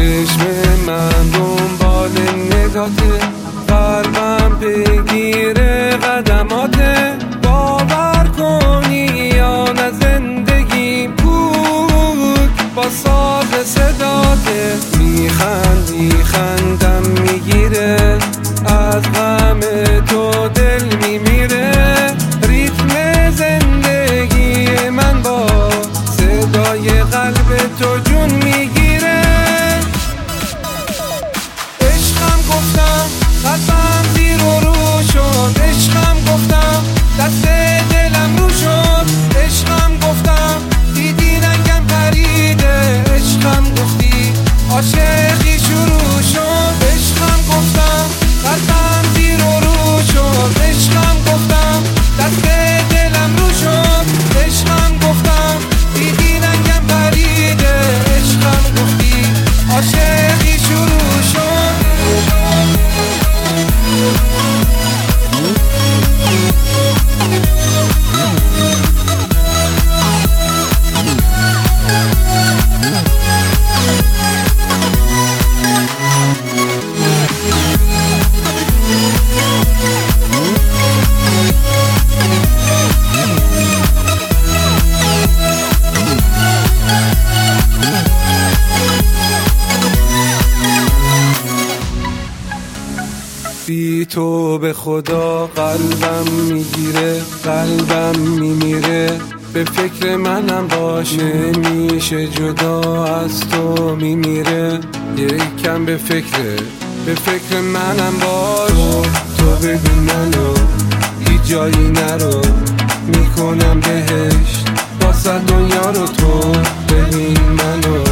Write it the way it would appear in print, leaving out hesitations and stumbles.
چشم من دنبال نگاته، قلبم بگیره قدماته. باور کنی یا نه زندگی کوک با ساز صداته. میخندی خندم میگیره، از غم تو دل میمیره. ریتم زندگی من با صدای قلب تو جون میگیره. عشقم گفتم قلبم زیر و رو شد، عشقم گفتم دست دلم رو شد. عشقم گفتم دیدی رنگم پریده، عشقم گفتی عاشقی شروع شد. عشقم گفتم قلبم زیر و رو شد، عشقم گفتم دست دلم رو شد. عشقم گفتم دیدی رنگم پریده، عشقم گفتی عاشقی شروع شد. بی تو به خدا قلبم میگیره، قلبم میمیره. به فکر منم باشه میشه جدا از تو میمیره. یک کم به فکر منم باش. تو ببین منو هیچ جایی نرو، میکنم بهشت واسه دنیا رو. تو ببین منو